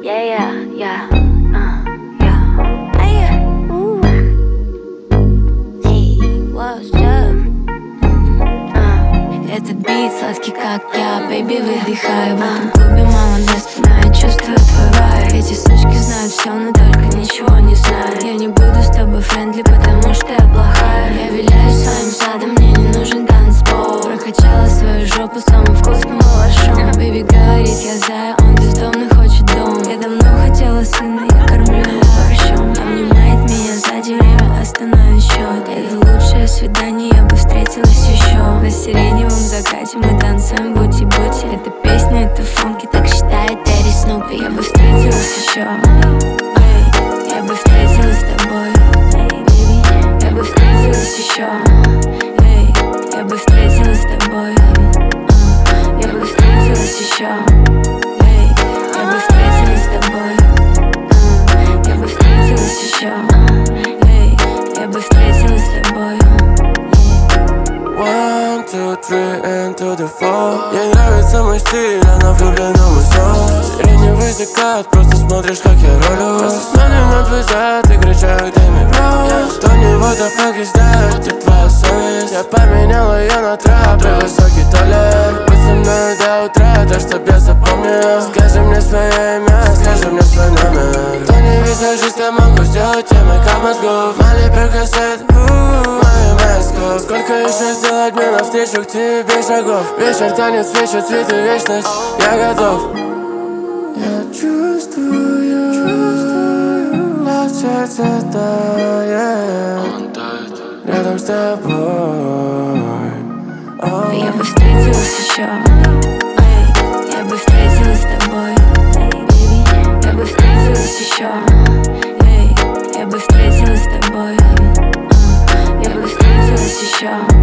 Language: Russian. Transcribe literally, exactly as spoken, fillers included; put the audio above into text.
Yeah, yeah, yeah, uh, yeah. Hey, yeah. Ooh. Hey, what's up? Uh. Этот бит сладкий, как я, бэйби, выдыхаю. В этом клубе мало места, но я чувствую твой вайб. Эти сучки знают все, но только ничего не знают. Я не буду с тобой френдли, потому что я плохая. Я виляю своим задом, мне не нужен танцпол. Прокачала свою жопу самым вкусным малышом. Бэйби говорит, я зая, он бездомный, хочет дом. Я давно хотела сына, я кормлю его борщом. Обнимает меня сзади, время остановит счет. Это лучшее свидание, я бы встретилась еще. На сиреневом закате мы танцуем бути-бути. Это песня, это функи, так считает Дэдди Снупи. Я бы встретилась еще. Эй, я бы встретилась с тобой, baby. Я бы встретилась еще. Эй, я бы встретилась с тобой. Я бы встретилась еще. Эй, я бы встретилась с тобой. Я бы встретилась еще. Эй, я бы встретилась с тобой. One, two, three, and to the four. Ей нравится мой стиль, она влюблена в мой сон. Сиреневый закат, просто смотришь, как я ролю. Просто смотрим на твой зад и кричаю, дай мне рост. Тони, what the fuck is that? Где твоя совесть? Я поменял ее на трап и высокий туалет. Будь со мной до утра, так чтоб я запомнил. Скажи мне свое имя, скажи мне свой номер. Тони, визажист, я могу сделать тебе мейкап мозгов. Мали перкасет, мое меско. Сколько еще сделать мне навстречу к тебе шагов? Вечер, танец, свечи, цветы, вечность. Я готов. Я чувствую, чувствую, как сердце тает рядом с тобой. Oh. Я бы встретилась еще. Эй, я бы встретилась с тобой, baby. Я бы встретилась еще. Эй, я бы встретилась с тобой. Я бы встретилась еще.